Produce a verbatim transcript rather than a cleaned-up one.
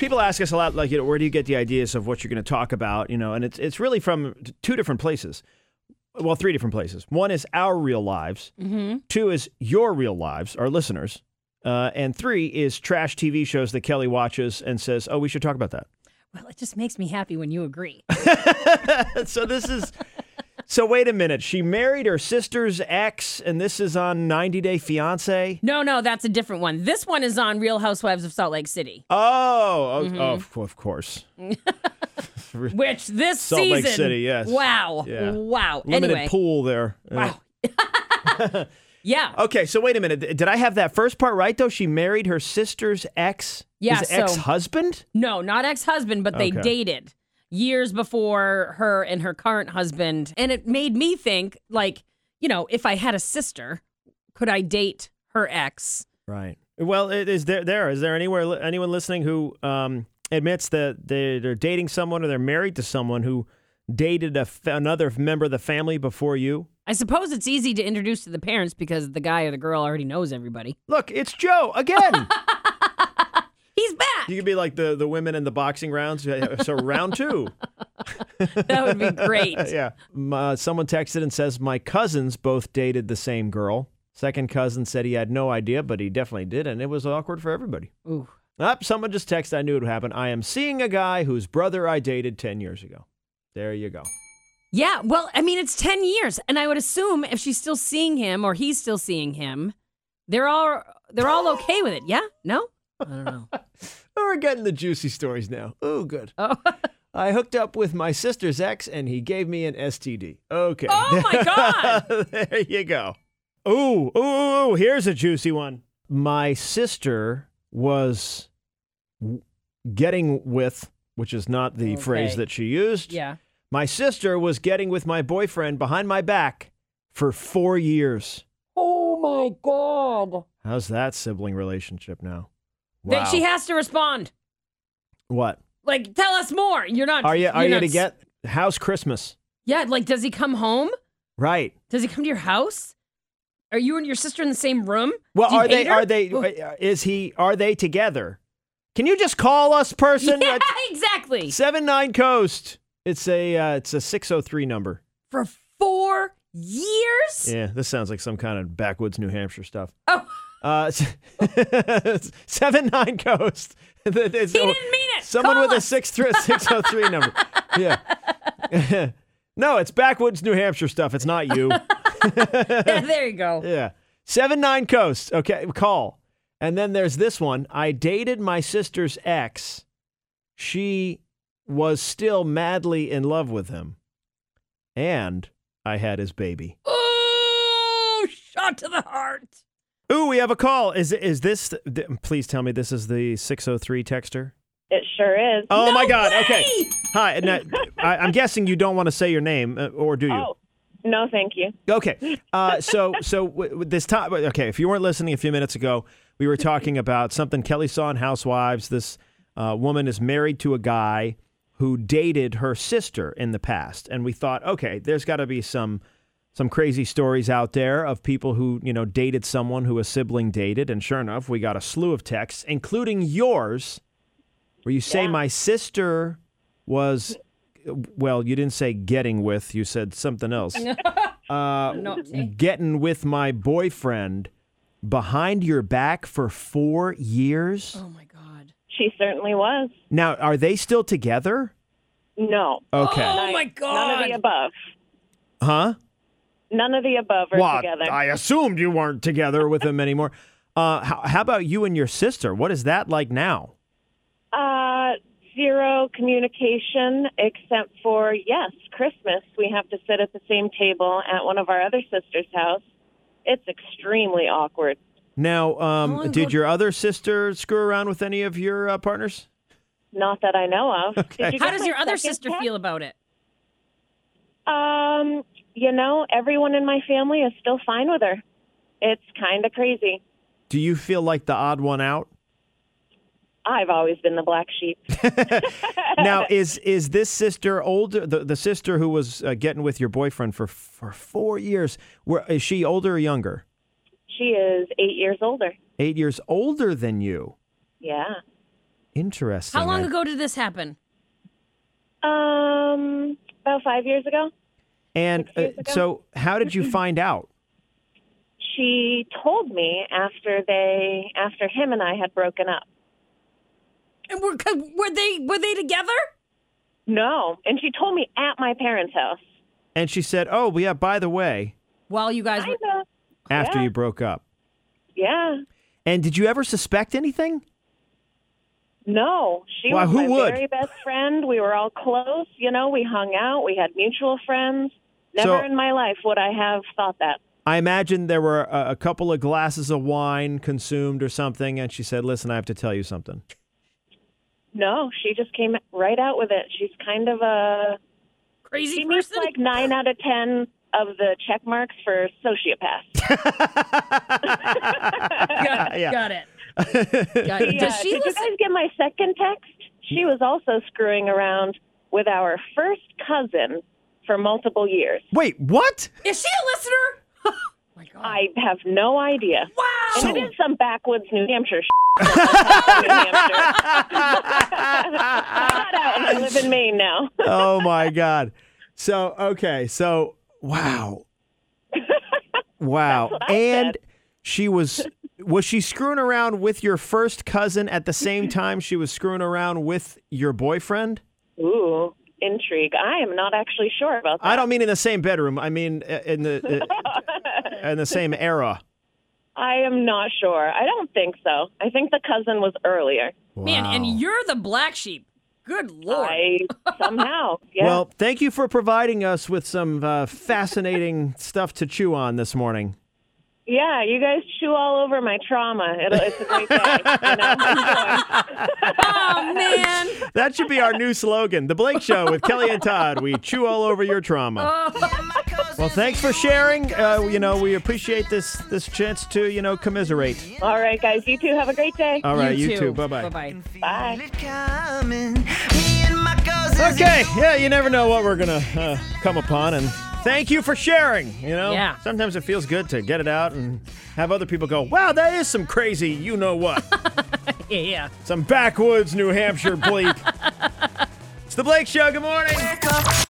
People ask us a lot, like, you know, where do you get the ideas of what you're going to talk about? You know, and it's it's really from two different places. Well, three different places. One is our real lives. Mm-hmm. Two is your real lives, our listeners. Uh, and three is trash T V shows that Kelly watches and says, oh, we should talk about that. Well, it just makes me happy when you agree. So this is, so wait a minute. She married her sister's ex, and this is on ninety day fiance? No, no, that's a different one. This one is on Real Housewives of Salt Lake City. Oh, oh, Mm-hmm. oh of course. Which this Salt season. Lake City, yes. Wow. Yeah. Wow. Limited Anyway. pool there. Wow. Yeah. Okay, so wait a minute. Did I have that first part right, though? She married her sister's ex? Yeah, His so- ex-husband? No, not ex-husband, but they Okay. dated years before her and her current husband. And it made me think, like, you know, if I had a sister, could I date her ex? Right. Well, it, is there there is there anywhere anyone listening who um, admits that they, they're dating someone or they're married to someone who dated a f- another member of the family before you? I suppose it's easy to introduce to the parents because the guy or the girl already knows everybody. Look, it's Joe again. He's back. You could be like the, the women in the boxing rounds. So round two. That would be great. Yeah. M- Uh, someone texted and says, my cousins both dated the same girl. Second cousin said he had no idea, but he definitely did, and it was awkward for everybody. Ooh. Up, someone just texted, I knew it would happen. I am seeing a guy whose brother I dated ten years ago. There you go. Yeah, well, I mean, it's ten years, and I would assume if she's still seeing him or he's still seeing him, they're all they're all okay with it. Yeah? No? I don't know. We're getting the juicy stories now. Oh, good. Oh, I hooked up with my sister's ex, and he gave me an S T D. Okay. oh my God. There you go. Ooh, ooh, ooh, ooh, here's a juicy one. My sister was w- getting with, which is not the Okay. phrase that she used. Yeah. My sister was getting with my boyfriend behind my back for four years. Oh my God. How's that sibling relationship now? That she has to respond. What? Like, tell us more. You're not. Are you are you're you not to s- get how's Christmas? Yeah, like, does he come home? Right. Does he come to your house? Are you and your sister in the same room? Well, Do you are they hate her? are they uh, is he are they together? Can you just call us, person? Yeah, exactly. Seven nine Coast. It's a uh, it's a six oh three number. For four years? Yeah, this sounds like some kind of backwoods New Hampshire stuff. Oh, Uh, seven nine Coast. It's- he didn't mean it. Someone Call with a us. six three six oh three number. Yeah. No, it's backwoods New Hampshire stuff. It's not you. Yeah, there you go. Yeah. Seven nine Coast. Okay, call. And then there's this one. I dated my sister's ex. She was still madly in love with him. And I had his baby. Oh, shot to the heart. Ooh, we have a call. Is is this, th- please tell me this is the six oh three texter? It sure is. Oh, No my God. way! Okay. Hi. Now, I, I'm guessing you don't want to say your name, uh, or do you? Oh, no, thank you. Okay. Uh, so, so w- with this time, okay, if you weren't listening a few minutes ago, we were talking about something Kelly saw in Housewives. This uh, woman is married to a guy who dated her sister in the past. And we thought, okay, there's got to be some some crazy stories out there of people who, you know, dated someone who a sibling dated. And sure enough, we got a slew of texts, including yours, where you say Yeah. my sister was, well, you didn't say getting with, you said something else. Uh, No, see? getting with my boyfriend behind your back for four years. Oh, my God. She certainly was. Now, are they still together? No. Okay. Oh, my God. None of the above. Huh? None of the above are Well, together. I assumed you weren't together with him anymore. Uh, how, how about you and your sister? What is that like now? Uh, zero communication except for, yes, Christmas. We have to sit at the same table at one of our other sisters' house. It's extremely awkward. Now, How um, long did ago- your other sister screw around with any of your uh, partners? Not that I know of. Okay. Did you How get does my your other second sister text? feel about it? Um, you know, everyone in my family is still fine with her. It's kind of crazy. Do you feel like the odd one out? I've always been the black sheep. Now, is is this sister older? The, the sister who was uh, getting with your boyfriend for for four years. Where is she older or younger? She is eight years older. Eight years older than you. Yeah. Interesting. How long I- ago did this happen? Um, about five years ago. And Six years uh, ago. so, how did you find out? She told me after they, after him and I had broken up. And were, were they were they together? No, and she told me at my parents' house. And she said, "Oh, yeah. By the way, While you guys were. Kinda. after Yeah. you broke up." Yeah. And did you ever suspect anything? No, she Why, was who my would? very best friend. We were all close. You know, we hung out. We had mutual friends. Never So- in my life would I have thought that. I imagine there were a, a couple of glasses of wine consumed or something, and she said, "Listen, I have to tell you something." No, she just came right out with it. She's kind of a Crazy she meets person? like nine out of ten of the check marks for sociopaths. got, Yeah. got it. Got it. Yeah. Does she Did you listen? guys get my second text? She was also screwing around with our first cousin for multiple years. Wait, what? Is she a listener? Oh my God. I have no idea. Wow. And it is some backwoods New Hampshire shit. New Hampshire. I got out and I live in Maine now. Oh my God. So, okay. So, wow. Wow. That's what I And said. she was, was she screwing around with your first cousin at the same time she was screwing around with your boyfriend? Ooh, intrigue. I am not actually sure about that. I don't mean in the same bedroom. I mean uh, in the uh, in the same era. I am not sure. I don't think so. I think the cousin was earlier. Man, and Wow. you're the black sheep. Good Lord. I somehow. Yeah. Well, thank you for providing us with some uh, fascinating stuff to chew on this morning. yeah, you guys chew all over my trauma. It'll, it's a great day. You know? Enjoy. Oh, man. That should be our new slogan. The Blake Show with Kelly and Todd. We chew all over your trauma. Well, thanks for sharing. Uh, you know, we appreciate this this chance to, you know, commiserate. All right, guys. You two have a great day. All right, you, you too. Bye-bye. Bye-bye. Bye. Okay, yeah, you never know what we're going to uh, come upon. And thank you for sharing, you know. Yeah. Sometimes it feels good to get it out and have other people go, wow, that is some crazy you-know-what. Yeah, yeah. Some backwoods New Hampshire bleep. It's The Blake Show. Good morning.